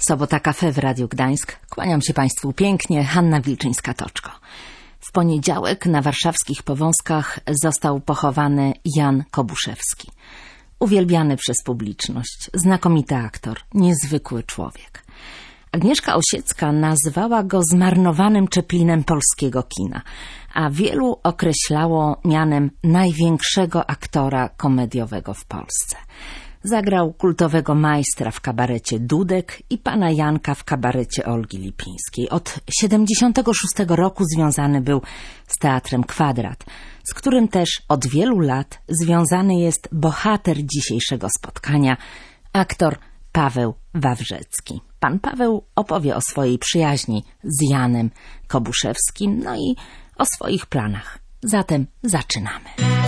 Sobota Cafe w Radiu Gdańsk. Kłaniam się Państwu pięknie, Hanna Wilczyńska-Toczko. W poniedziałek na warszawskich Powązkach został pochowany Jan Kobuszewski. Uwielbiany przez publiczność, znakomity aktor, niezwykły człowiek. Agnieszka Osiecka nazwała go zmarnowanym Chaplinem polskiego kina, a wielu określało mianem największego aktora komediowego w Polsce. Zagrał kultowego majstra w kabarecie Dudek i pana Janka w kabarecie Olgi Lipińskiej. Od 1976 roku związany był z Teatrem Kwadrat, z którym też od wielu lat związany jest bohater dzisiejszego spotkania, aktor Paweł Wawrzecki. Pan Paweł opowie o swojej przyjaźni z Janem Kobuszewskim, no i o swoich planach. Zatem zaczynamy.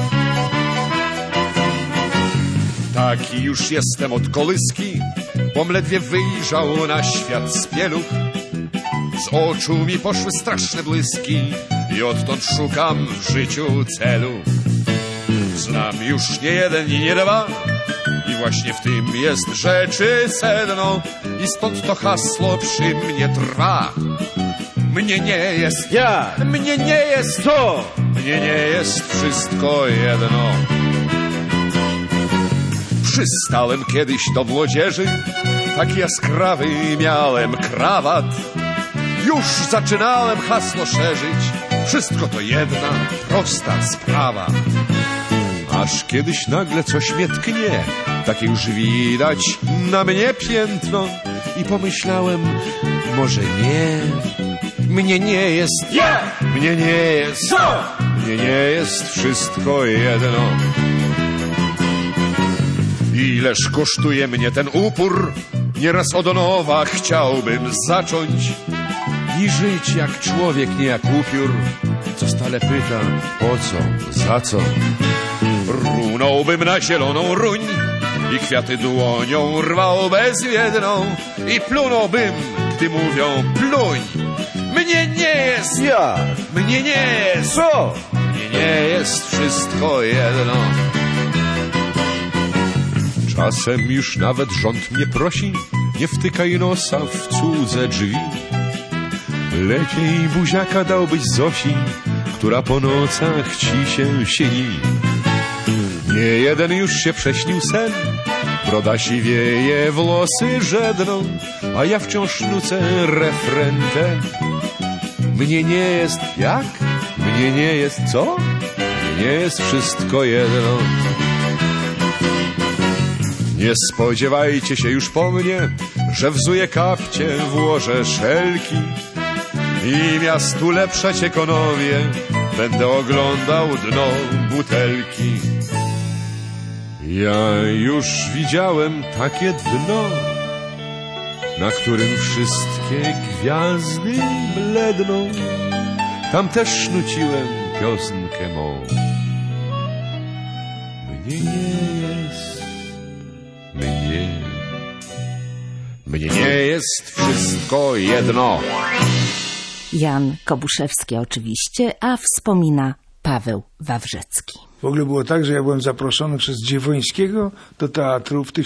Taki już jestem od kołyski, bom ledwie wyjrzał na świat z pieluch. Z oczu mi poszły straszne błyski i odtąd szukam w życiu celu. Znam już nie jeden i nie dwa i właśnie w tym jest rzeczy sedno i stąd to hasło przy mnie trwa. Mnie nie jest ja, mnie nie jest to, mnie nie jest wszystko jedno. Przystałem kiedyś do młodzieży, tak jaskrawy miałem krawat. Już zaczynałem hasło szerzyć, wszystko to jedna prosta sprawa. Aż kiedyś nagle coś mnie tknie, takie już widać na mnie piętno. I pomyślałem, może nie, mnie nie jest ja, mnie nie jest to, mnie nie jest wszystko jedno. Ileż kosztuje mnie ten upór, nieraz od nowa chciałbym zacząć i żyć jak człowiek, nie jak upiór, co stale pyta po co, za co. Runąłbym na zieloną ruń i kwiaty dłonią rwał bezwiedną i plunąłbym, gdy mówią pluń. Mnie nie jest ja, mnie nie jest co, mnie nie jest wszystko jedno. Czasem już nawet rząd mnie prosi, nie wtykaj nosa w cudze drzwi. Lepiej buziaka dałbyś Zosi, która po nocach ci się sieni. Nie jeden już się prześnił sen, broda siwieje, włosy żedną, a ja wciąż nucę refren ten. Mnie nie jest jak? Mnie nie jest co? Mnie nie jest wszystko jedno. Nie spodziewajcie się już po mnie, że wzuję kapcie, włożę szelki i miastu lepszać ekonomię, będę oglądał dno butelki. Ja już widziałem takie dno, na którym wszystkie gwiazdy bledną. Tam też nuciłem piosenkę mą. Mnie nie jest Mnie nie jest wszystko jedno. Jan Kobuszewski oczywiście, a wspomina Paweł Wawrzecki. W ogóle było tak, że ja byłem zaproszony przez Dziewońskiego do teatru w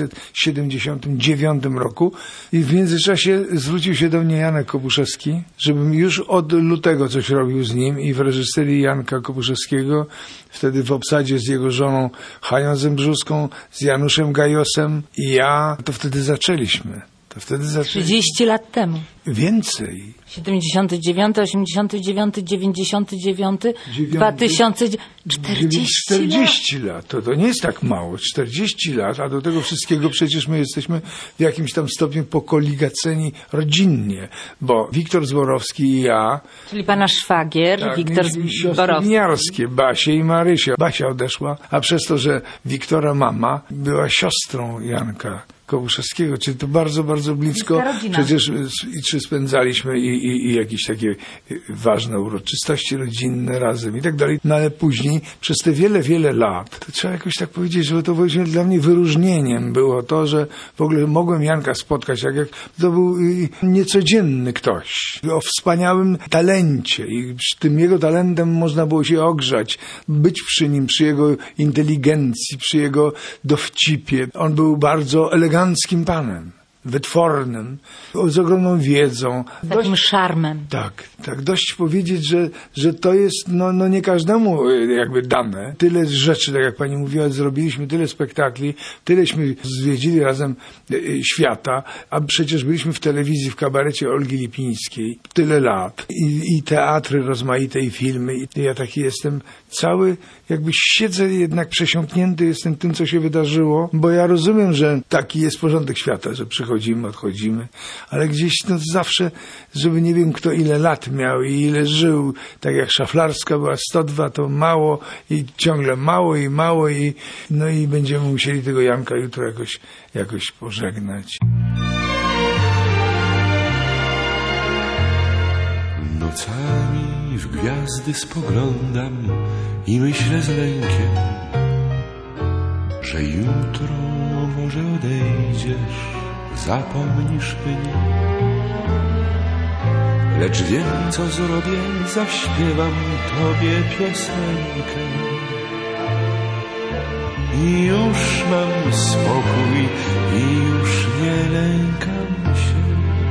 1979 roku i w międzyczasie zwrócił się do mnie Janek Kobuszewski, żebym już od lutego coś robił z nim i w reżyserii Janka Kobuszewskiego, wtedy w obsadzie z jego żoną Hanią Zembrzuską, z Januszem Gajosem i ja, to wtedy zaczęliśmy. 30 lat temu. Więcej. 79, 89, 99, 2000, 40 lat. To nie jest tak mało. 40 lat, a do tego wszystkiego przecież my jesteśmy w jakimś tam stopniu pokoligaceni rodzinnie, bo Wiktor Zborowski i ja... Czyli pana szwagier, tak, Wiktor Zborowski. Winiarskie, Basię i Marysię. Basia odeszła, a przez to, że Wiktora mama była siostrą Janka Kobuszewskiego, czyli to bardzo, bardzo blisko. Przecież czy spędzaliśmy i jakieś takie ważne uroczystości rodzinne razem i tak dalej. No ale później, przez te wiele, wiele lat, to trzeba jakoś tak powiedzieć, że to właśnie dla mnie wyróżnieniem było to, że w ogóle mogłem Janka spotkać, jak to był niecodzienny ktoś o wspaniałym talencie i tym jego talentem można było się ogrzać, być przy nim, przy jego inteligencji, przy jego dowcipie. On był bardzo eleganckim panem. wytwornym, z ogromną wiedzą. Z takim szarmem. Tak, dość powiedzieć, że to jest no nie każdemu jakby dane. Tyle rzeczy, tak jak pani mówiła, zrobiliśmy, tyle spektakli, tyleśmy zwiedzili razem świata, a przecież byliśmy w telewizji, w kabarecie Olgi Lipińskiej tyle lat. I teatry rozmaite, i filmy. I ja taki jestem cały, jakby siedzę jednak przesiąknięty jestem tym, co się wydarzyło, bo ja rozumiem, że taki jest porządek świata, że przychodzimy, odchodzimy, ale gdzieś zawsze, żeby nie wiem kto ile lat miał i ile żył, tak jak Szaflarska była 102, to mało i ciągle mało i będziemy musieli tego Janka jutro jakoś pożegnać. Nocami w gwiazdy spoglądam i myślę z lękiem, że jutro może odejdziesz, zapomnisz mnie. Lecz wiem, co zrobię, zaśpiewam tobie piosenkę i już mam spokój i już nie lękam się.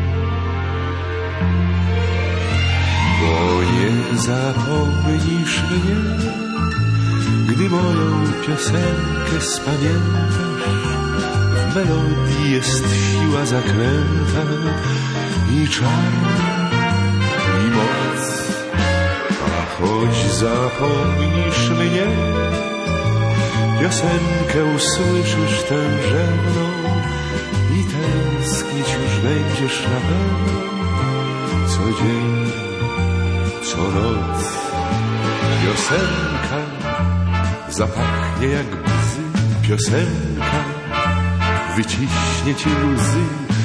Bo nie zapomnisz mnie, gdy moją piosenkę spamiętasz. W melodii jest siła zaklęta i czar, i moc. A choć zapomnisz mnie, piosenkę usłyszysz tęże mną i tęsknić już będziesz na pewno co dzień, co noc. Piosenka zapachnie jak bzy, piosenka wyciśnie ci łzy.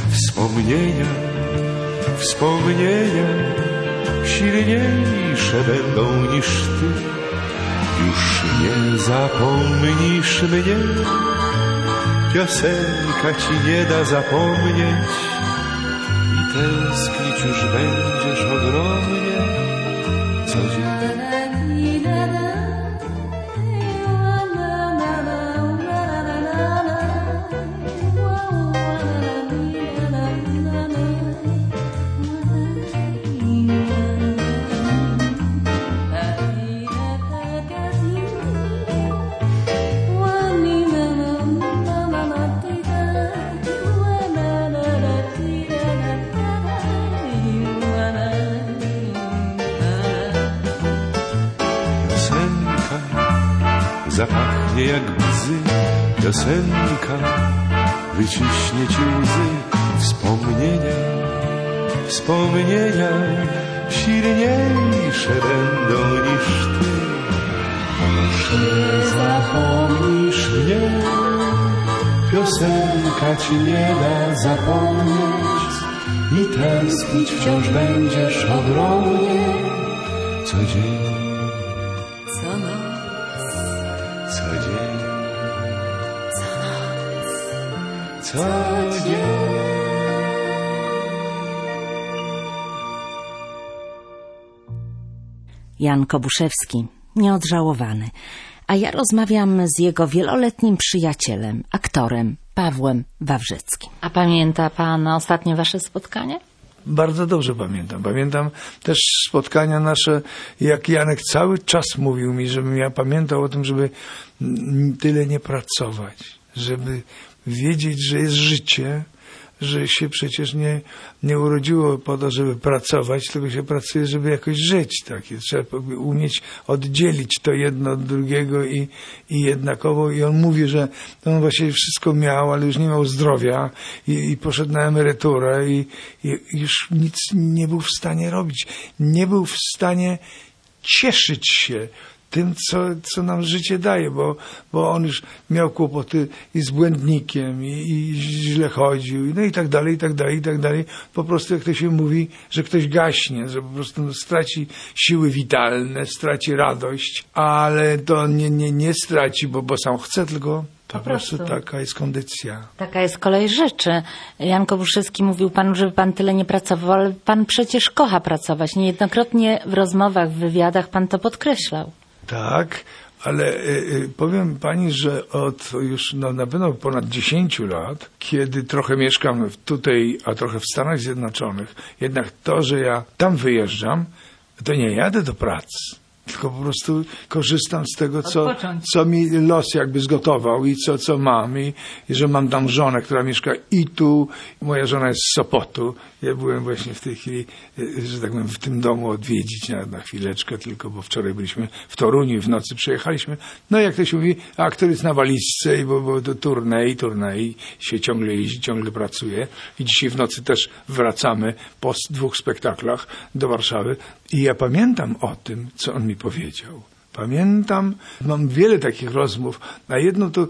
Wspomnienia silniejsze będą niż ty. Już nie zapomnisz mnie, piosenka ci nie da zapomnieć i tęsknić już będziesz ogromnie co dzień. Zapachnie jak bzy, piosenka wyciśnie ci łzy. Wspomnienia silniejsze będą niż ty. Już nie zapomnisz mnie, piosenka ci nie da zapomnieć i tęsknić wciąż będziesz ogromnie co dzień. Co dzień. Jan Kobuszewski, nieodżałowany. A ja rozmawiam z jego wieloletnim przyjacielem, aktorem Pawłem Wawrzyckim. A pamięta pan ostatnie wasze spotkanie? Bardzo dobrze pamiętam. Pamiętam też spotkania nasze, jak Janek cały czas mówił mi, żebym ja pamiętał o tym, żeby tyle nie pracować, żeby wiedzieć, że jest życie, że się przecież nie urodziło po to, żeby pracować, tylko się pracuje, żeby jakoś żyć. Takie. Trzeba umieć oddzielić to jedno od drugiego i jednakowo. I on mówi, że on właściwie wszystko miał, ale już nie miał zdrowia i poszedł na emeryturę i już nic nie był w stanie robić. Nie był w stanie cieszyć się tym, co nam życie daje, bo on już miał kłopoty i z błędnikiem, i źle chodził, no i tak dalej, i tak dalej, i tak dalej. Po prostu, jak to się mówi, że ktoś gaśnie, że po prostu straci siły witalne, straci radość, ale to nie straci, bo sam chce, tylko po prostu taka jest kondycja. Taka jest kolej rzeczy. Jan Kobuszewski mówił panu, żeby pan tyle nie pracował, ale pan przecież kocha pracować. Niejednokrotnie w rozmowach, w wywiadach pan to podkreślał. Tak, Ale powiem pani, że od już na pewno ponad 10 lat, kiedy trochę mieszkam tutaj, a trochę w Stanach Zjednoczonych, jednak to, że ja tam wyjeżdżam, to nie jadę do pracy. Tylko po prostu korzystam z tego, co mi los jakby zgotował i co mam. I że mam tam żonę, która mieszka i tu. Moja żona jest z Sopotu. Ja byłem właśnie w tej chwili, że tak powiem, w tym domu odwiedzić na chwileczkę tylko, bo wczoraj byliśmy w Toruniu i w nocy przyjechaliśmy. No jak to się mówi, aktor jest na walizce, bo to turniej się ciągle jeździ, ciągle pracuje. I dzisiaj w nocy też wracamy po 2 spektaklach do Warszawy. I ja pamiętam o tym, co on mi powiedział. Pamiętam, mam wiele takich rozmów. Na jedno to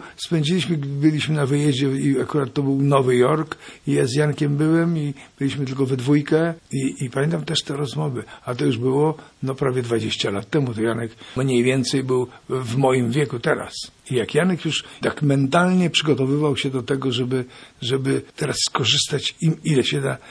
byliśmy na wyjeździe i akurat to był Nowy Jork i ja z Jankiem byłem i byliśmy tylko we dwójkę i pamiętam też te rozmowy. A to już było prawie 20 lat temu. To Janek mniej więcej był w moim wieku teraz. I jak Janek już tak mentalnie przygotowywał się do tego, żeby teraz skorzystać ile się da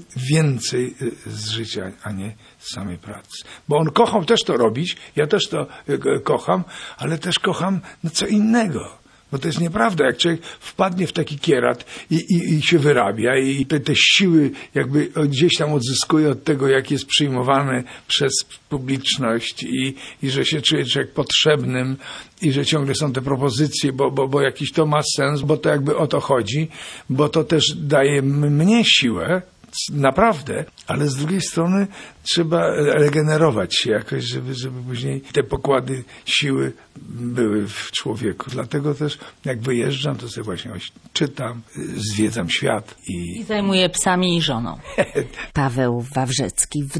więcej z życia, a nie z samej pracy. Bo on kochał też to robić, ja też to kocham, ale też kocham co innego. Bo to jest nieprawda, jak człowiek wpadnie w taki kierat i się wyrabia i te siły jakby gdzieś tam odzyskuje od tego, jak jest przyjmowany przez publiczność i że się czuje człowiek potrzebnym i że ciągle są te propozycje, bo jakiś to ma sens, bo to jakby o to chodzi, bo to też daje mnie siłę, naprawdę, ale z drugiej strony trzeba regenerować się jakoś, żeby później te pokłady siły były w człowieku. Dlatego też jak wyjeżdżam, to sobie właśnie czytam, zwiedzam świat i zajmuję psami i żoną. Paweł Wawrzecki w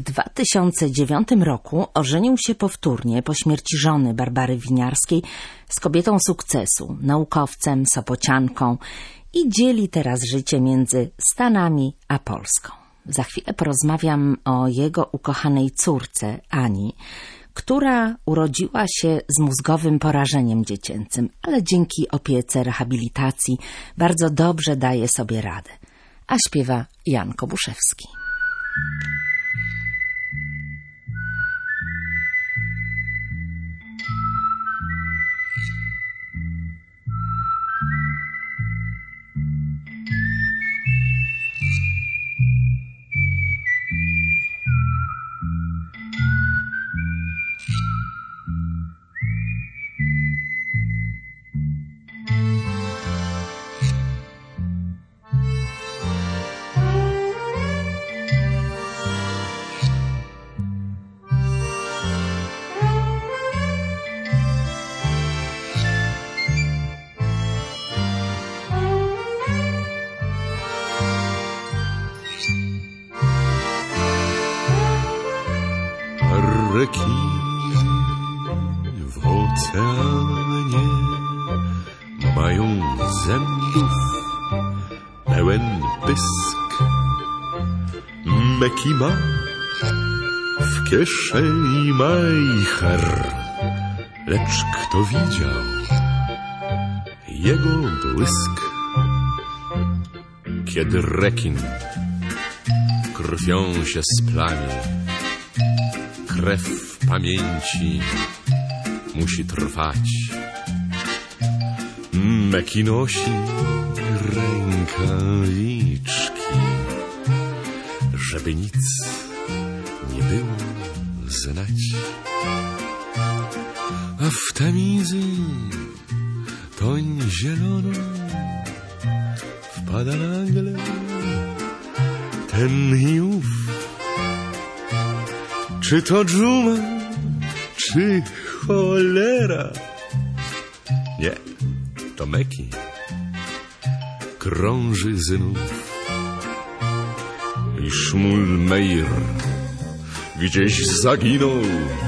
2009 roku ożenił się powtórnie po śmierci żony Barbary Winiarskiej z kobietą sukcesu, naukowcem, sopocianką i dzieli teraz życie między Stanami a Polską. Za chwilę porozmawiam o jego ukochanej córce Ani, która urodziła się z mózgowym porażeniem dziecięcym, ale dzięki opiece, rehabilitacji bardzo dobrze daje sobie radę. A śpiewa Jan Kobuszewski. Rekiny w oceanie mają zębów pełen pysk. Meki ma w kieszeni majcher, lecz kto widział jego błysk? Kiedy rekin krwią się splami, krew w pamięci musi trwać. Meki nosi rękawiczki, żeby nic nie było znać. A w tamizy toń zieloną wpada nagle ten i ów. Czy to dżuma, czy cholera? Nie, to Meki krąży znów. I Szmul Meir gdzieś zaginął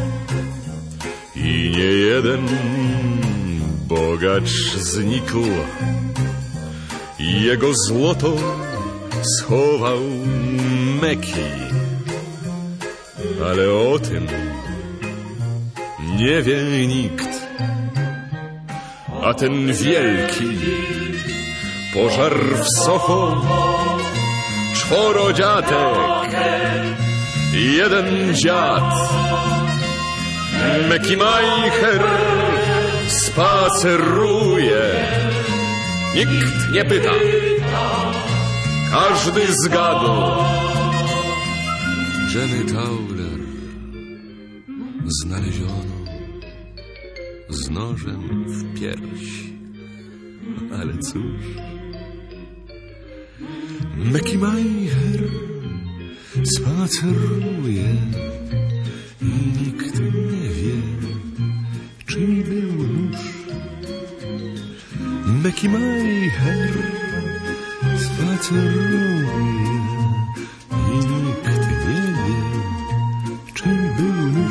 i nie jeden bogacz znikł. I jego złoto schował Meki. Ale o tym nie wie nikt. A ten wielki pożar w Soho, 4 dziatek i 1 dziad. Meki Majcher spaceruje. Nikt nie pyta, każdy zgadł. Jenny Tauler znaleziono z nożem w piersi. Ale cóż, Meki Majcher spaceruje i nikt nie wie, czyj był nóż. Meki Majcher spaceruje i nikt nie wie, czyj był nóż.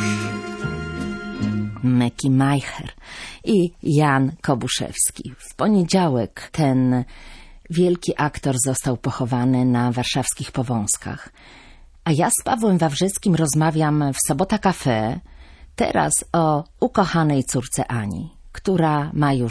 Meki Majcher i Jan Kobuszewski. W poniedziałek ten wielki aktor został pochowany na warszawskich Powązkach. A ja z Pawłem Wawrzyckim rozmawiam w Sobota Cafe teraz o ukochanej córce Ani, która ma już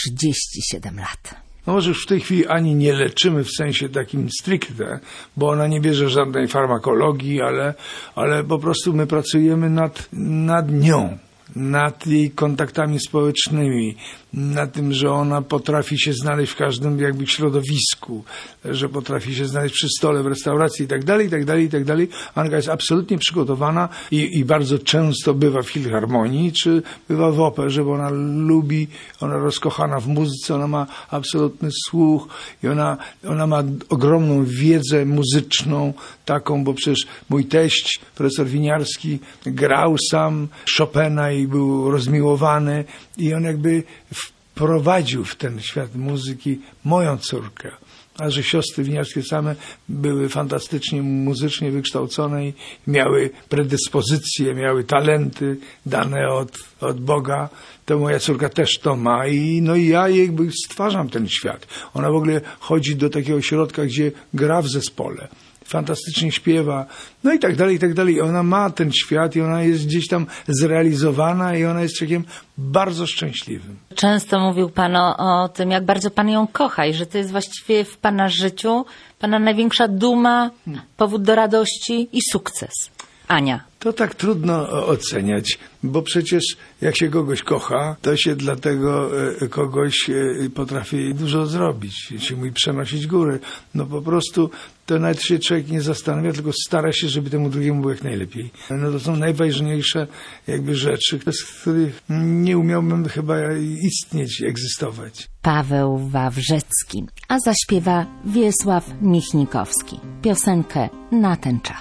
37 lat. No może już w tej chwili Ani nie leczymy w sensie takim stricte, bo ona nie bierze żadnej farmakologii, ale po prostu my pracujemy nad nią, nad jej kontaktami społecznymi, na tym, że ona potrafi się znaleźć w każdym jakby środowisku, że potrafi się znaleźć przy stole w restauracji i tak dalej, i tak dalej, i tak dalej. Anka jest absolutnie przygotowana i bardzo często bywa w filharmonii, czy bywa w operze, bo ona lubi, ona rozkochana w muzyce, ona ma absolutny słuch i ona ma ogromną wiedzę muzyczną taką, bo przecież mój teść, profesor Winiarski, grał sam Chopina i był rozmiłowany i on jakby wprowadził w ten świat muzyki moją córkę. A że siostry winiarskie same były fantastycznie muzycznie wykształcone i miały predyspozycje, miały talenty dane od Boga, to moja córka też to ma i ja jakby stwarzam ten świat. Ona w ogóle chodzi do takiego ośrodka, gdzie gra w zespole. Fantastycznie śpiewa, no i tak dalej, i tak dalej. Ona ma ten świat i ona jest gdzieś tam zrealizowana i ona jest człowiekiem bardzo szczęśliwym. Często mówił Pan o tym, jak bardzo Pan ją kocha i że to jest właściwie w Pana życiu Pana największa duma, powód do radości i sukces. Ania. To tak trudno oceniać, bo przecież jak się kogoś kocha, to się dla tego kogoś potrafi dużo zrobić, się mówi przenosić góry. No po prostu to nawet się człowiek nie zastanawia, tylko stara się, żeby temu drugiemu było jak najlepiej. No to są najważniejsze jakby rzeczy, bez których nie umiałbym chyba istnieć, egzystować. Paweł Wawrzycki, a zaśpiewa Wiesław Michnikowski. Piosenkę Na ten czas.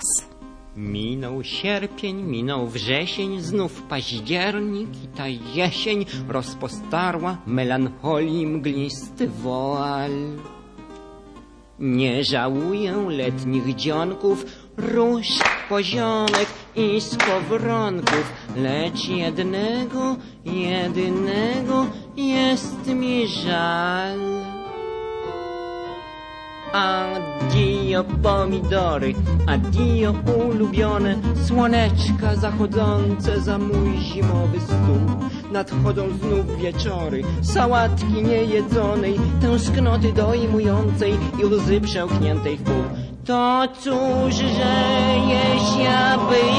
Minął sierpień, minął wrzesień, znów październik i ta jesień rozpostarła melancholii mglisty woal. Nie żałuję letnich dzionków, róż, poziomek i skowronków, lecz jedynego jest mi żal. Addio pomidory, addio ulubione, słoneczka zachodzące za mój zimowy stół. Nadchodzą znów wieczory, sałatki niejedzonej, tęsknoty dojmującej i łzy przełkniętej w pół. To cóż, że jeść ja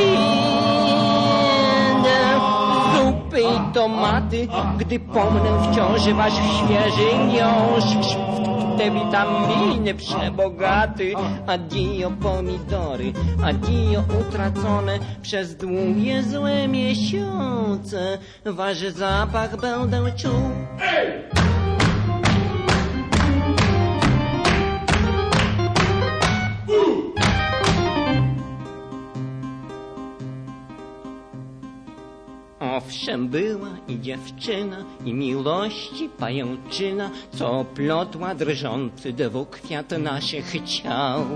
będę zupy i tomaty, gdy pomnę wciąż wasz świeży miąższ, te witaminy przebogaty. Addio pomidory, addio utracone przez długie złe miesiące, wasz zapach będę czuł. Owszem, była i dziewczyna, i miłości pajęczyna, co plotła drżący dwukwiat naszych ciał.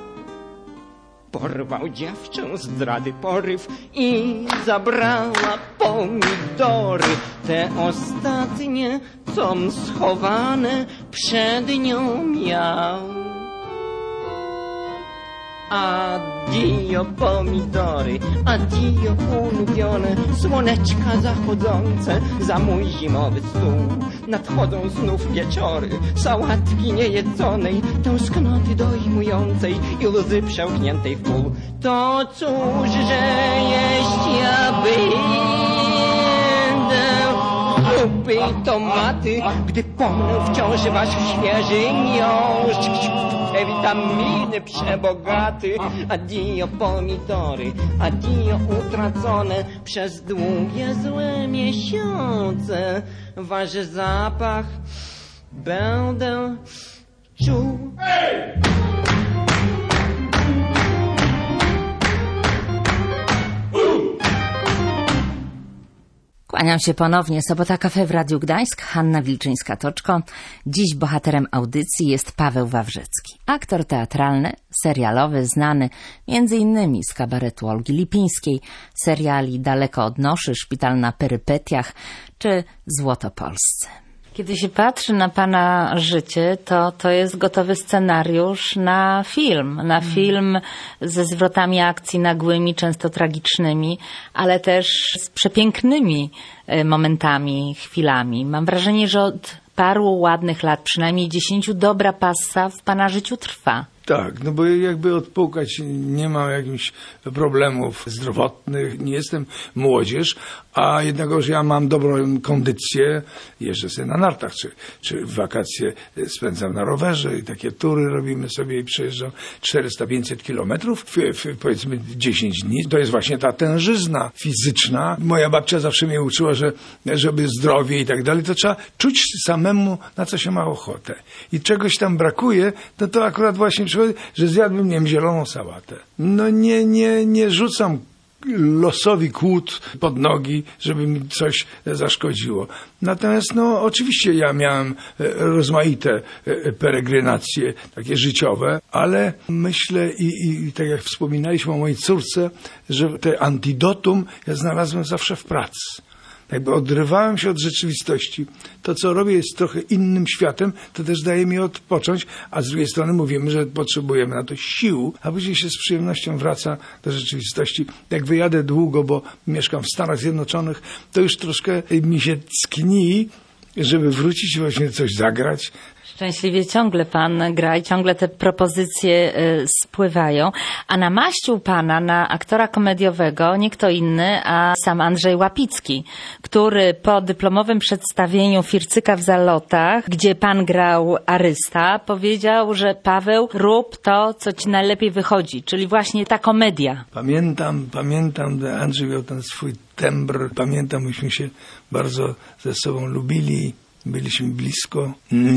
Porwał dziewczę zdrady poryw i zabrała pomidory, te ostatnie, com schowane przed nią miał. Addio pomidory, addio ulubione, słoneczka zachodzące za mój zimowy stół. Nadchodzą znów wieczory, sałatki niejedzonej, tęsknoty dojmującej i łzy przełkniętej w pół. To cóż, że jeść ja będę krupy i tomaty, gdy pomnę wciąż wasz świeży miąższ. Te witaminy przebogaty. Addio pomidory, addio utracone przez długie złe miesiące. Wasz zapach będę czuł. Kłaniam się ponownie. Sobota Cafe w Radiu Gdańsk. Hanna Wilczyńska-Toczko. Dziś bohaterem audycji jest Paweł Wawrzycki. Aktor teatralny, serialowy, znany m.in. z kabaretu Olgi Lipińskiej, seriali Daleko od noszy, Szpital na perypetiach czy Złotopolscy. Kiedy się patrzy na pana życie, to jest gotowy scenariusz na film ze zwrotami akcji nagłymi, często tragicznymi, ale też z przepięknymi momentami, chwilami. Mam wrażenie, że od paru ładnych lat, przynajmniej 10, dobra passa w pana życiu trwa. Tak, no bo jakby odpukać nie mam jakichś problemów zdrowotnych, nie jestem młodzież, a jednakowoż ja mam dobrą kondycję, jeżdżę sobie na nartach, czy w wakacje spędzam na rowerze i takie tury robimy sobie i przejeżdżam 400-500 kilometrów w powiedzmy 10 dni. To jest właśnie ta tężyzna fizyczna. Moja babcia zawsze mnie uczyła, że żeby zdrowie i tak dalej, to trzeba czuć samemu, na co się ma ochotę. I czegoś tam brakuje, to akurat właśnie że zjadłbym, nie wiem, zieloną sałatę. No nie rzucam losowi kłód pod nogi, żeby mi coś zaszkodziło. Natomiast no oczywiście ja miałem rozmaite peregrinacje takie życiowe, ale myślę i tak jak wspominaliśmy o mojej córce, że te antidotum ja znalazłem zawsze w pracy. Jakby odrywałem się od rzeczywistości. To, co robię, jest trochę innym światem, to też daje mi odpocząć, a z drugiej strony mówimy, że potrzebujemy na to sił, a później się z przyjemnością wraca do rzeczywistości. Jak wyjadę długo, bo mieszkam w Stanach Zjednoczonych, to już troszkę mi się tkni, żeby wrócić i właśnie coś zagrać. Szczęśliwie ciągle pan gra i ciągle te propozycje spływają. A namaścił pana na aktora komediowego nie kto inny, a sam Andrzej Łapicki, który po dyplomowym przedstawieniu Fircyka w Zalotach, gdzie pan grał Arysta, powiedział, że Paweł, rób to, co ci najlepiej wychodzi, czyli właśnie ta komedia. Pamiętam, że Andrzej miał ten swój tembr. Pamiętam, myśmy się bardzo ze sobą lubili. Byliśmy blisko.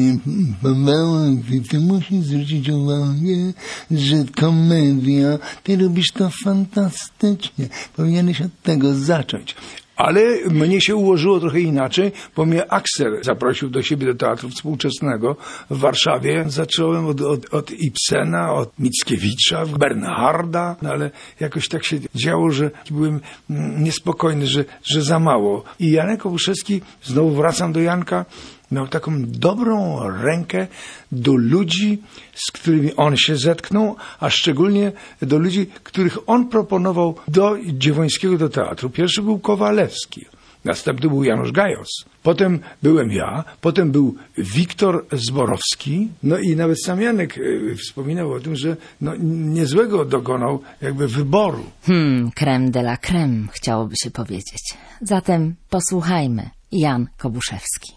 Paweł, ty musisz zwrócić uwagę, że komedia, ty robisz to fantastycznie. Powinieneś od tego zacząć. Ale mnie się ułożyło trochę inaczej, bo mnie Akser zaprosił do siebie do Teatru Współczesnego w Warszawie. Zacząłem od Ibsena, od Mickiewicza, Bernharda, no ale jakoś tak się działo, że byłem niespokojny, że za mało. I Janek Kobuszewski, znowu wracam do Janka, miał taką dobrą rękę do ludzi, z którymi on się zetknął, a szczególnie do ludzi, których on proponował do Dziewońskiego do teatru. Pierwszy był Kowalewski, następny był Janusz Gajos, potem byłem ja, potem był Wiktor Zborowski, no i nawet sam Janek wspominał o tym, że no, niezłego dokonał jakby wyboru. Crème de la crème, chciałoby się powiedzieć. Zatem posłuchajmy. Jan Kobuszewski.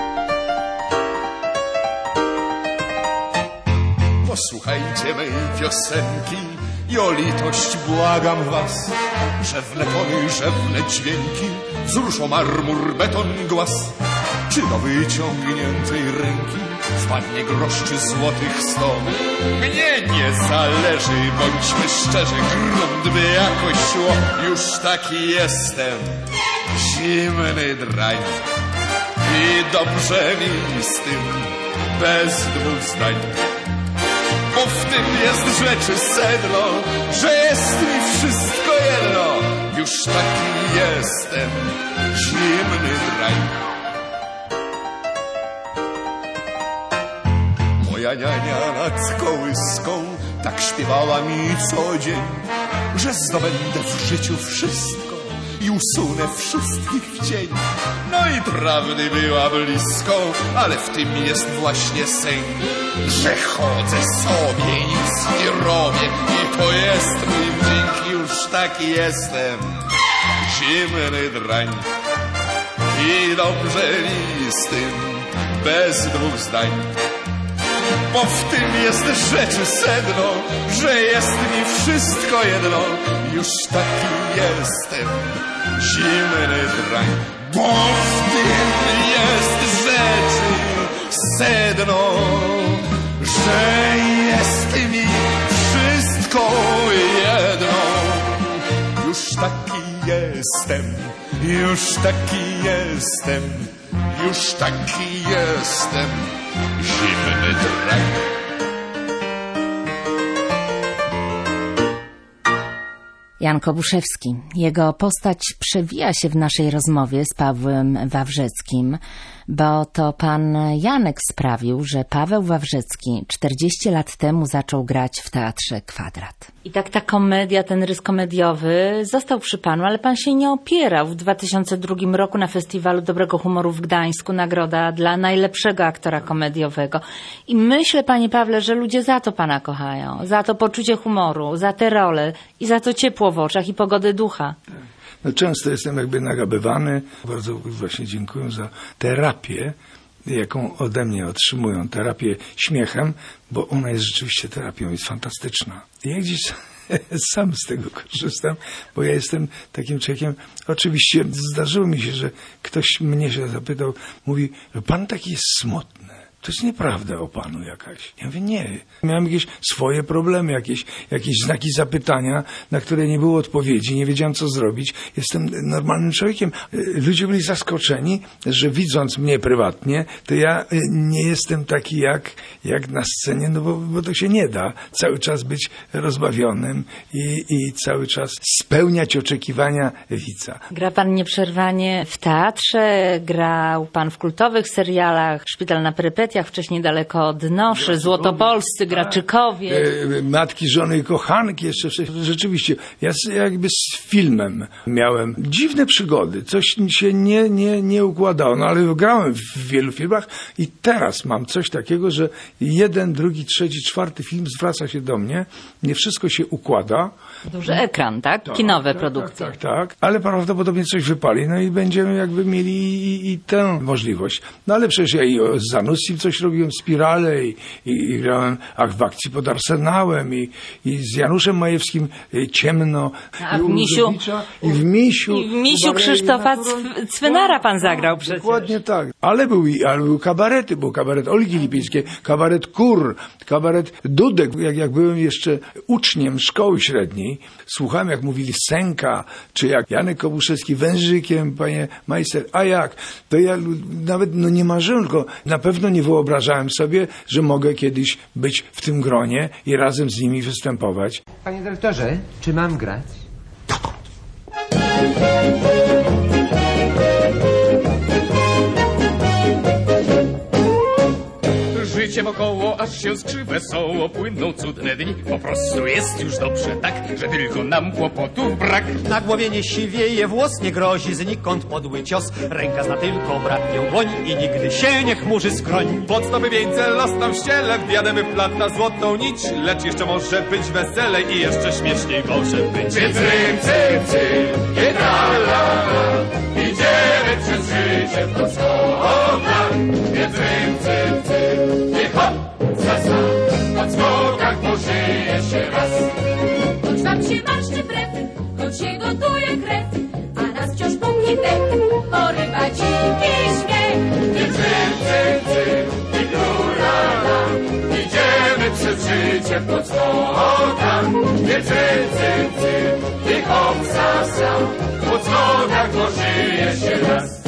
Posłuchajcie mej piosenki i o litość błagam was. Rzewne tony, rzewne dźwięki wzruszą marmur, beton, głaz. Czy do wyciągniętej ręki wpadnie grosz czy złotych 100? Mnie nie zależy, bądźmy szczerzy, grunt by jakoś szło. Już taki jestem, zimny drań i dobrze mi z tym, bez dwóch zdań. Bo w tym jest rzeczy sedno, że jest mi wszystko jedno. Już taki jestem, zimny drań. Moja niania nad kołyską tak śpiewała mi co dzień, że zdobędę w życiu wszystko i usunę wszystkich w cień. No i prawdy była blisko, ale w tym jest właśnie sęk, że chodzę sobie, nic nie robię i to jest mój wdzięk. Już taki jestem, zimny drań. i dobrze mi z tym, bez dwóch zdań. Bo w tym jest rzeczy sedno, że jest mi wszystko jedno, już taki jestem, zimny drań. Bo w tym jest rzeczy sedno, że jest mi wszystko jedno, już taki jestem, już taki jestem, już taki jestem, zimny drań. Jan Kobuszewski. Jego postać przewija się w naszej rozmowie z Pawłem Wawrzeckim, bo to pan Janek sprawił, że Paweł Wawrzecki 40 lat temu zaczął grać w Teatrze Kwadrat. I tak ta komedia, ten rys komediowy został przy panu, ale pan się nie opierał. W 2002 roku na Festiwalu Dobrego Humoru w Gdańsku nagroda dla najlepszego aktora komediowego. I myślę, panie Pawle, że ludzie za to pana kochają, za to poczucie humoru, za te role i za to ciepło w oczach i pogodę ducha. No, często jestem jakby nagabywany. Bardzo właśnie dziękuję za terapię, jaką ode mnie otrzymują. Terapię śmiechem, bo ona jest rzeczywiście terapią, jest fantastyczna. I ja gdzieś sam z tego korzystam, bo ja jestem takim człowiekiem. Oczywiście zdarzyło mi się, że ktoś mnie się zapytał, mówi, że pan taki jest smutny. To jest nieprawda o panu jakaś. Ja mówię, nie. Miałem jakieś swoje problemy, jakieś znaki zapytania, na które nie było odpowiedzi, nie wiedziałem, co zrobić. Jestem normalnym człowiekiem. Ludzie byli zaskoczeni, że widząc mnie prywatnie, to ja nie jestem taki jak na scenie, no bo to się nie da. Cały czas być rozbawionym i cały czas spełniać oczekiwania widza. Gra pan nieprzerwanie w teatrze, grał pan w kultowych serialach, Szpital na perypetiach, wcześniej Daleko od Noszy, Złotopolscy, Graczykowie. Matki, żony i kochanki jeszcze. Rzeczywiście, ja jakby z filmem miałem dziwne przygody. Coś się nie układało, no ale grałem w wielu filmach i teraz mam coś takiego, że jeden, drugi, trzeci, czwarty film zwraca się do mnie. Nie wszystko się układa. Duży ekran, tak? Kinowe produkcje. Tak. Ale prawdopodobnie coś wypali, no i będziemy jakby mieli i tę możliwość. No ale przecież ja i z Zanussim coś robiłem, Spirale i grałem w Akcji pod Arsenałem i z Januszem Majewskim Ciemno. A w Misiu. I w Misiu Krzysztofa Cwynara pan zagrał przecież. Dokładnie tak. Ale był kabarety, był kabaret Olgi Lipińskiej, kabaret Kur, kabaret Dudek. Jak byłem jeszcze uczniem szkoły średniej, słuchałem, jak mówili Senka, czy jak Janek Kobuszewski wężykiem, panie majster, a jak? To ja nawet nie marzyłem, tylko na pewno nie wyobrażałem sobie, że mogę kiedyś być w tym gronie i razem z nimi występować. Panie dyrektorze, czy mam grać? Życie wokoło, aż się skrzy wesoło, płyną cudne dni. Po prostu jest już dobrze tak, że tylko nam kłopotów brak. Na głowie nie siwieje, włos nie grozi, znikąd podły cios. Ręka zna tylko bratnią dłoń i nigdy się nie chmurzy skroń. Pod stopy wieńce los tam w ściele, w diademy plata złotą nić. Lecz jeszcze może być weselej i jeszcze śmieszniej może być. Cycym, cym, cym, nie tra, la, la. Idziemy przez życie w podskokach. Cycym, cym, cym, nie hop, zasa. W podskokach pożyje się raz. Choć wam się marszczy brew, choć się gotuje krew, a nas wciąż pumni dech, porywa dziki śmiech. Cycym, cym, cym, i la. Idziemy przez życie w podskokach. Cycym, cym, cym, i hop, zasa. W podskokach pożyje się raz.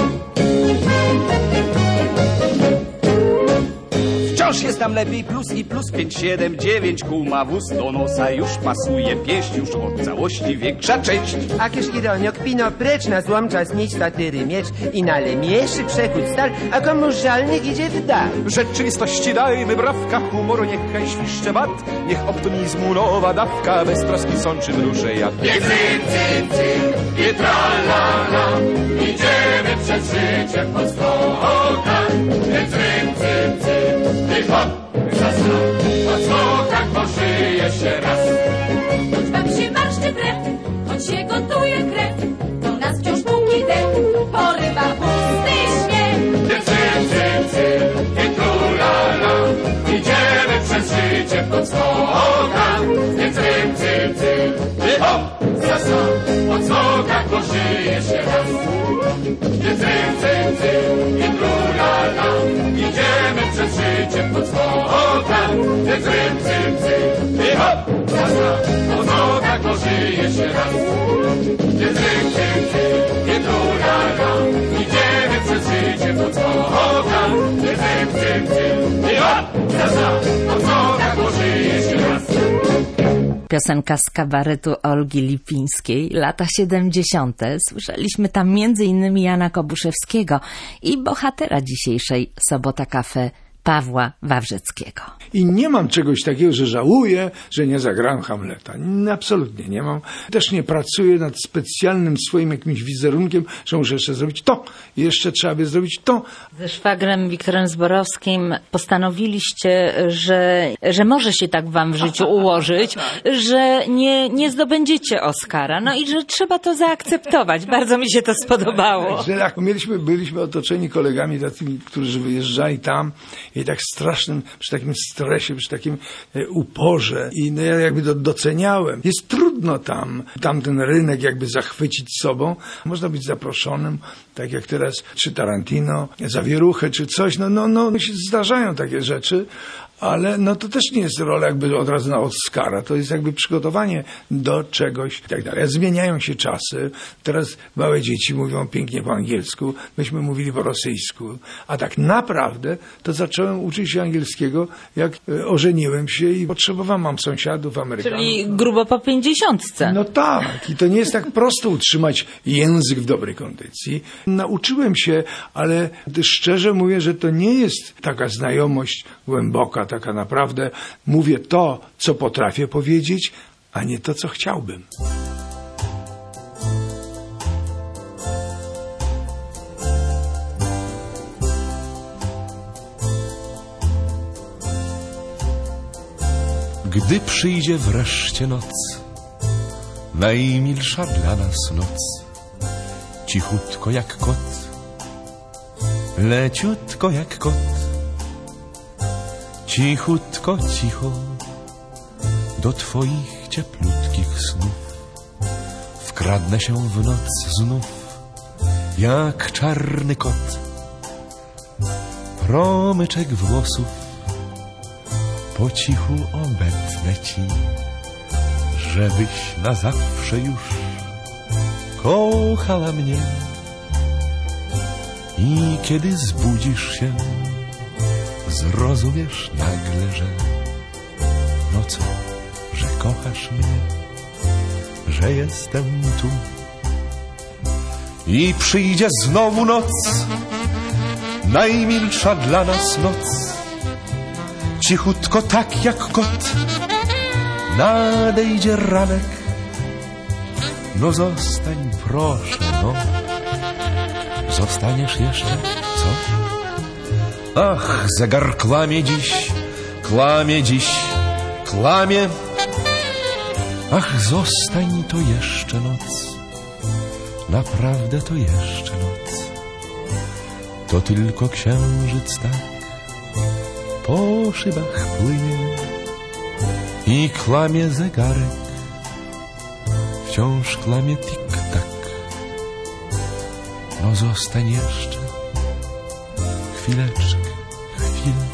Wciąż jest tam lepiej, plus i plus 5, 7, 9 kół ma wóz. Do nosa już pasuje pieść, już od całości większa część. A kieszki dolniok pino precz, na złom czas mieć tatyry miecz i na lemieszy przechód stal, a komuś żalnych idzie w dal. Rzeczywistości dajmy brawka, humoru niechaj świszcze bat, niech optymizmu nowa dawka, bez troski sączy duszę jad. Nie cym, cym, cym, nie tra, la, la. Idziemy przez życie w podskokach. Nie cym, cym, cym, nie hop, zasa. W podskokach pożyje się raz. Choć wam się marszczy brew, choć się gotuje krew, to nas wciąż pumni dech, porywa zna, o nogach pożyje się raz. Pietrulara, idziemy przez życie pod kocha. I hop, zna, o nogach pożyje się raz. Piosenka z kabaretu Olgi Lipińskiej, lata 70. Słyszeliśmy tam m.in. Jana Kobuszewskiego i bohatera dzisiejszej Sobota Cafe, Pawła Wawrzyckiego. I nie mam czegoś takiego, że żałuję, że nie zagrałem Hamleta. Absolutnie nie mam. Też nie pracuję nad specjalnym swoim jakimś wizerunkiem, że muszę jeszcze zrobić to, jeszcze trzeba by zrobić to. Ze szwagrem Wiktorem Zborowskim postanowiliście, że może się tak wam w życiu ułożyć, że nie zdobędziecie Oscara. No i że trzeba to zaakceptować. Bardzo mi się to spodobało. Byliśmy otoczeni kolegami takimi, którzy wyjeżdżali tam i tak strasznym, przy takim stresie, przy takim uporze i no ja jakby doceniałem. Jest trudno tam ten rynek jakby zachwycić sobą. Można być zaproszonym, tak jak teraz, czy Tarantino, Zawieruchę, czy coś. No się zdarzają takie rzeczy, ale no to też nie jest rola jakby od razu na Oscara. To jest jakby przygotowanie do czegoś i tak dalej. Zmieniają się czasy. Teraz małe dzieci mówią pięknie po angielsku. Myśmy mówili po rosyjsku. A tak naprawdę to zacząłem uczyć się angielskiego, jak ożeniłem się i mam sąsiadów Amerykanów. Czyli grubo po 50. No tak. I to nie jest tak prosto utrzymać język w dobrej kondycji. Nauczyłem się, ale szczerze mówię, że to nie jest taka znajomość głęboka, taka naprawdę mówię to, co potrafię powiedzieć, a nie to, co chciałbym. Gdy przyjdzie wreszcie noc, najmilsza dla nas noc, cichutko jak kot, leciutko jak kot, cichutko, cicho, do twoich cieplutkich snów wkradnę się w noc znów, jak czarny kot. Promyczek włosów po cichu obetnę ci, żebyś na zawsze już kochała mnie. I kiedy zbudzisz się, zrozumiesz nagle, że no co, że kochasz mnie, że jestem tu. I przyjdzie znowu noc, najmilsza dla nas noc, cichutko tak jak kot, nadejdzie ranek. No zostań proszę, no, zostaniesz jeszcze, co? Ach, zegar kłamie dziś, kłamie. Ach, zostań to jeszcze noc, naprawdę to jeszcze noc. To tylko księżyc tak po szybach płynie i kłamie zegarek, wciąż kłamie tik-tak. No zostań jeszcze chwileczkę, chwilę.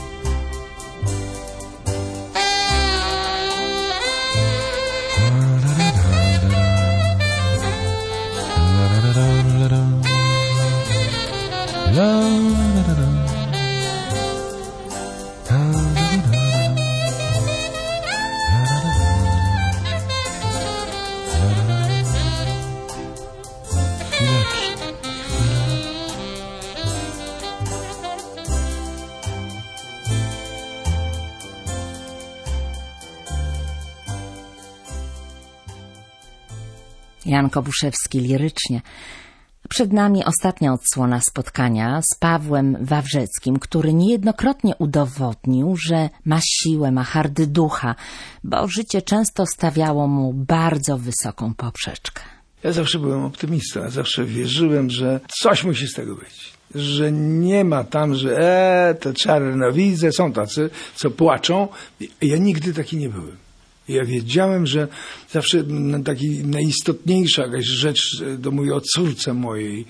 Jan Kobuszewski lirycznie. Przed nami ostatnia odsłona spotkania z Pawłem Wawrzyckim, który niejednokrotnie udowodnił, że ma siłę, ma hardy ducha, bo życie często stawiało mu bardzo wysoką poprzeczkę. Ja zawsze byłem optymistą, ja zawsze wierzyłem, że coś musi z tego być. Że nie ma tam, że to czarnowidzę, są tacy, co płaczą. Ja nigdy taki nie byłem. Ja wiedziałem, że zawsze taki najistotniejsza jakaś rzecz, to mówię o córce mojej,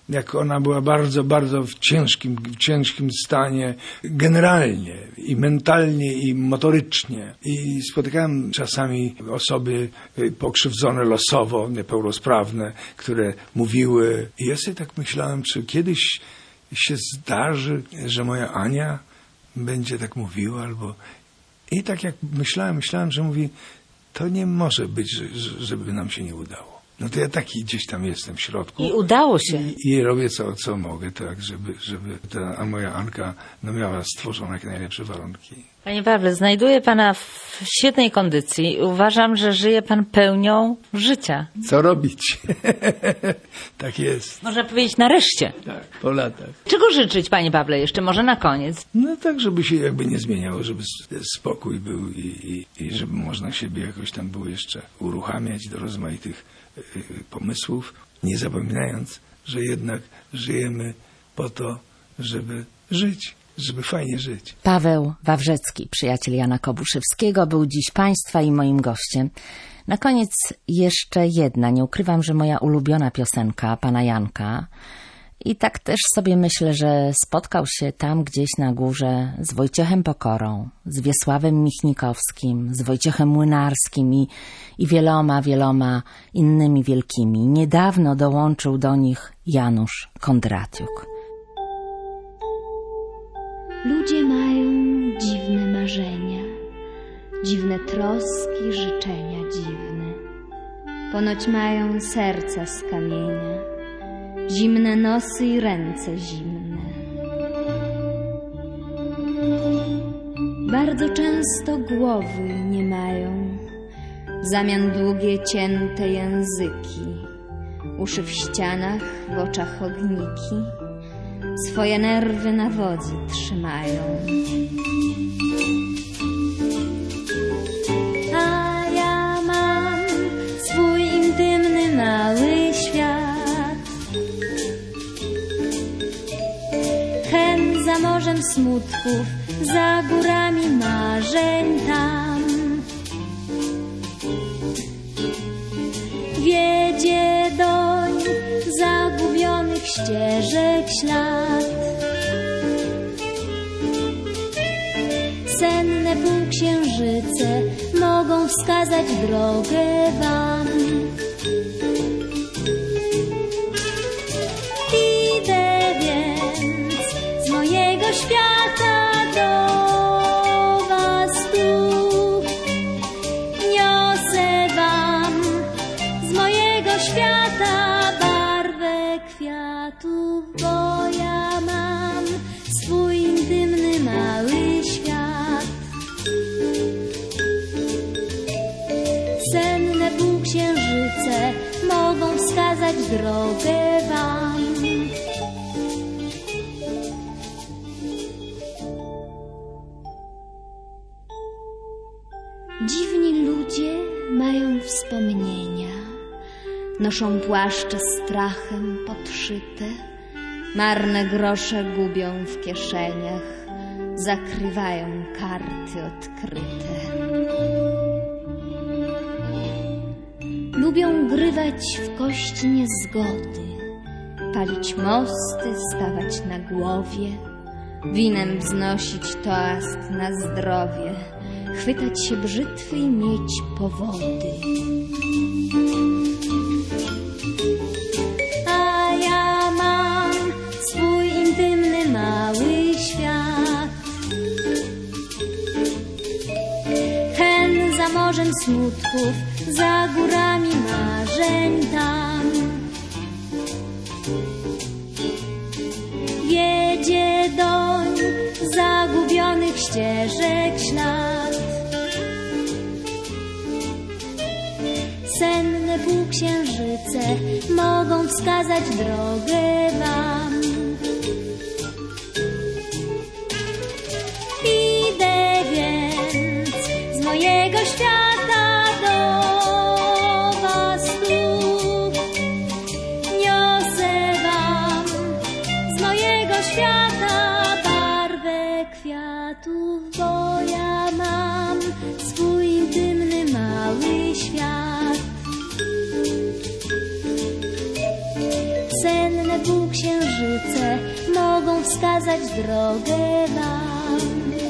jak ona była bardzo, bardzo w ciężkim stanie generalnie i mentalnie i motorycznie. I spotykałem czasami osoby pokrzywdzone losowo, niepełnosprawne, które mówiły. I ja sobie tak myślałem, czy kiedyś się zdarzy, że moja Ania będzie tak mówiła, albo... I tak jak myślałem, że mówi, to nie może być, żeby nam się nie udało. No to ja taki gdzieś tam jestem w środku. I udało się. I robię co mogę, tak, żeby ta moja Anka miała stworzone jak najlepsze warunki. Panie Pawle, znajduję pana w świetnej kondycji. Uważam, że żyje pan pełnią życia. Co robić? Tak jest. Można powiedzieć nareszcie. Tak, po latach. Czego życzyć, panie Pawle, jeszcze może na koniec? No tak, żeby się jakby nie zmieniało, żeby spokój był i żeby można siebie jakoś tam było jeszcze uruchamiać do rozmaitych pomysłów, nie zapominając, że jednak żyjemy po to, żeby żyć. Żeby fajnie żyć. Paweł Wawrzecki, przyjaciel Jana Kobuszewskiego, był dziś państwa i moim gościem. Na koniec jeszcze jedna, nie ukrywam, że moja ulubiona piosenka pana Janka. I tak też sobie myślę, że spotkał się tam gdzieś na górze z Wojciechem Pokorą, z Wiesławem Michnikowskim, z Wojciechem Młynarskim i wieloma innymi wielkimi. Niedawno dołączył do nich Janusz Kondratiuk. Ludzie mają dziwne marzenia, dziwne troski, życzenia dziwne. Ponoć mają serca z kamienia, zimne nosy i ręce zimne. Bardzo często głowy nie mają, w zamian długie, cięte języki, uszy w ścianach, w oczach ogniki. Swoje nerwy na wodzy trzymają. A ja mam swój intymny, mały świat. Hen za morzem smutków, za górami marzeń tam. Wiedzie doń zagubionych ścieżek ślad. Senne półksiężyce mogą wskazać drogę wam. Idę więc z mojego świata do was tu. Niosę wam z mojego świata kwiatów, bo ja mam swój intymny, mały świat. Senne półksiężyce mogą wskazać drogę wam. Dziwni ludzie mają wspomnienia. Noszą płaszcze strachem podszyte, marne grosze gubią w kieszeniach, zakrywają karty odkryte. Lubią grywać w kości niezgody, palić mosty, stawać na głowie, winem wznosić toast na zdrowie, chwytać się brzytwy i mieć powody. A ja mam swój intymny, mały świat. Hen za morzem smutków, za górami marzeń tam. Wiedzie doń zagubionych ścieżek ślad. Senne półksiężyce mogą wskazać drogę wam. Idę więc z mojego świata do was tu. Niosę wam z mojego świata barwę kwiatów, bo ja mam swój intymny, mały świat. Senne półksiężyce mogą wskazać drogę wam.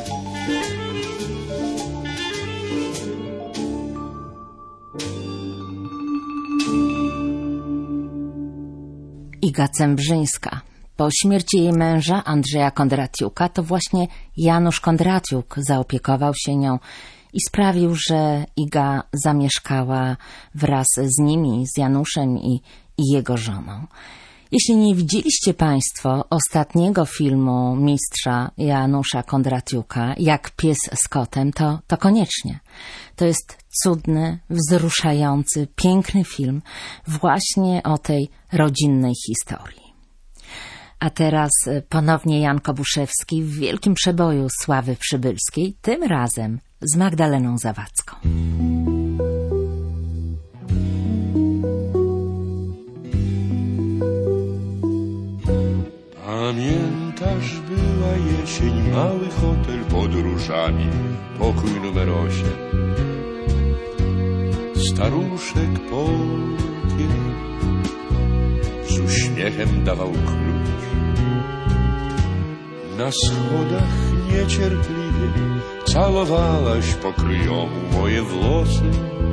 Iga Cembrzyńska. Po śmierci jej męża, Andrzeja Kondratiuka, to właśnie Janusz Kondratiuk zaopiekował się nią i sprawił, że Iga zamieszkała wraz z nimi, z Januszem i jego żoną. Jeśli nie widzieliście Państwo ostatniego filmu mistrza Janusza Kondratiuka, Jak pies z kotem, to koniecznie. To jest cudny, wzruszający, piękny film właśnie o tej rodzinnej historii. A teraz ponownie Jan Kobuszewski w wielkim przeboju Sławy Przybylskiej, tym razem z Magdaleną Zawadzką. Pamiętasz, była jesień, mały hotel pod różami, pokój numer 8. Staruszek portier z uśmiechem dawał klucz. Na schodach niecierpliwie całowałaś po kryjomu moje włosy.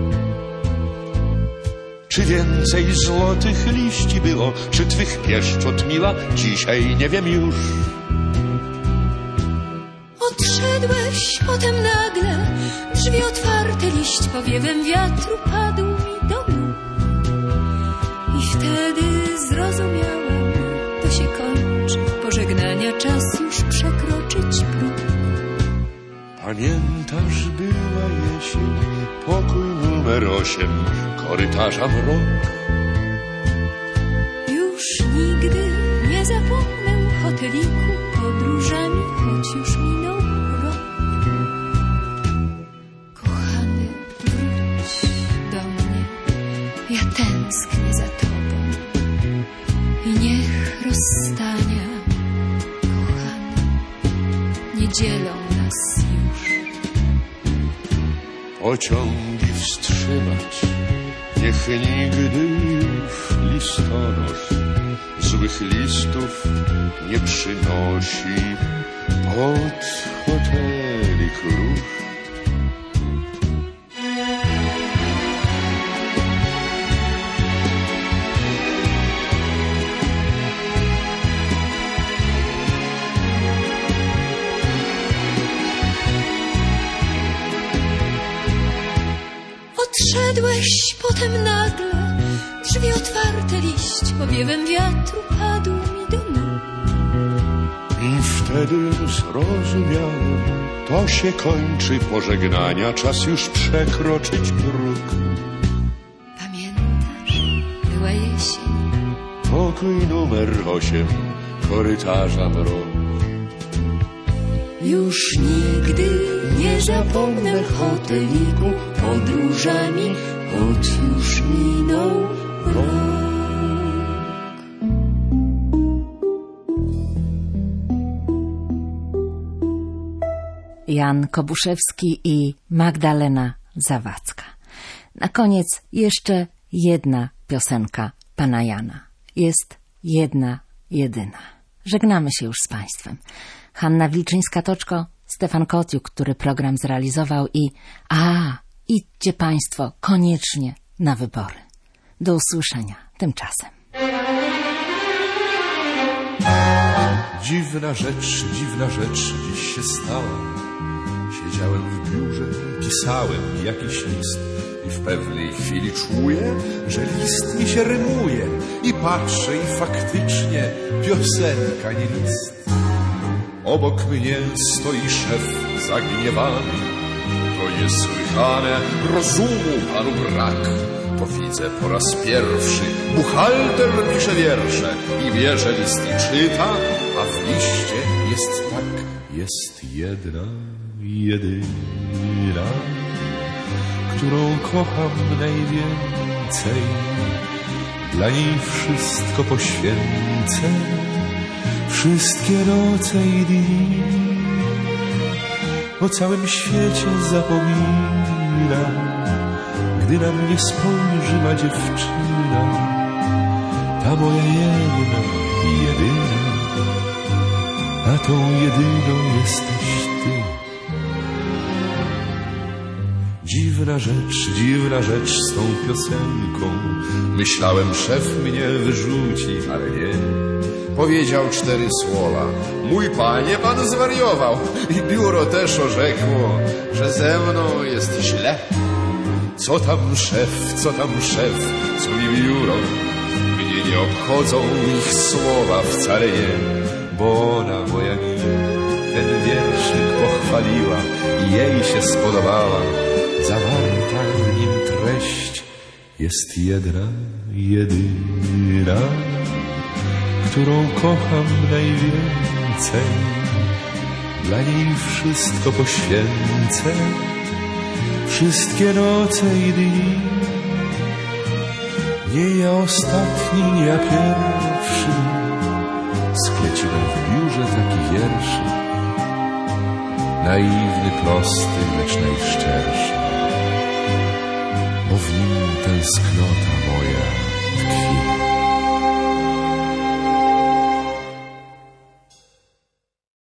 Czy więcej złotych liści było, czy twych pieszczot miła, dzisiaj nie wiem już. Odszedłeś potem nagle, drzwi otwarte, liść powiewem wiatru padł mi do nóg. I wtedy zrozumiałam, to się kończy, pożegnania czas już przekroczyć próg. Pamiętasz, była jesień, pokój numer 8, korytarza mrok. Już nigdy nie zapomnę hoteliku, podróżami, choć już minął rok. Kochany, wróć do mnie, ja tęsknię za tobą i niech rozstania, kochany, nie dzielą nas już. Pociągi wstrzymać, niech nigdy już listonosz złych listów nie przynosi pod hotelik róż. Odszedłeś potem nagle, drzwi otwarte, liść powiewem wiatru padł mi do nóg. I wtedy zrozumiałem, to się kończy, pożegnania czas już przekroczyć próg. Pamiętasz, była jesień, Pokój numer 8, korytarza mrok. już nigdy nie zapomnę hoteliku, podróżami, choć już minął rok. Jan Kobuszewski i Magdalena Zawadzka. Na koniec jeszcze jedna piosenka pana Jana. Jest jedna, jedyna. Żegnamy się już z Państwem. Hanna Wilczyńska-Toczko, Stefan Kotiuk, który program zrealizował i idźcie Państwo koniecznie na wybory. Do usłyszenia tymczasem. Dziwna rzecz dziś się stała. Siedziałem w biurze, pisałem jakiś list i w pewnej chwili czuję, że list mi się rymuje i patrzę i faktycznie piosenka, nie list. Obok mnie stoi szef zagniewany. To niesłychane, rozumu panu brak. To widzę po raz pierwszy, buchalter pisze wiersze i bierze list i czyta, a w liście jest tak. Jest jedna, jedyna, którą kocham najwięcej. Dla niej wszystko poświęcę, wszystkie noce i dni. O całym świecie zapominam, gdy na mnie spojrzy ma dziewczyna, ta moja jedna. jedyna, a tą jedyną jesteś ty. Dziwna rzecz z tą piosenką. Myślałem, szef mnie wyrzuci, ale nie. Powiedział 4 słowa. Mój panie, pan zwariował. I biuro też orzekło, że ze mną jest źle. Co tam szef, co mi biuro? Mnie nie obchodzą ich słowa wcale nie. Bo ona, moja miła, ten wierszyk pochwaliła i jej się spodobała. Zawarta w nim treść jest jedna, jedyna, którą kocham najwięcej. Dla niej wszystko poświęcę, wszystkie noce i dni. Nie ja ostatni, nie ja pierwszy skleciłem w biurze taki wierszy. Naiwny, prosty, lecz najszczerszy, bo w nim tęsknota moja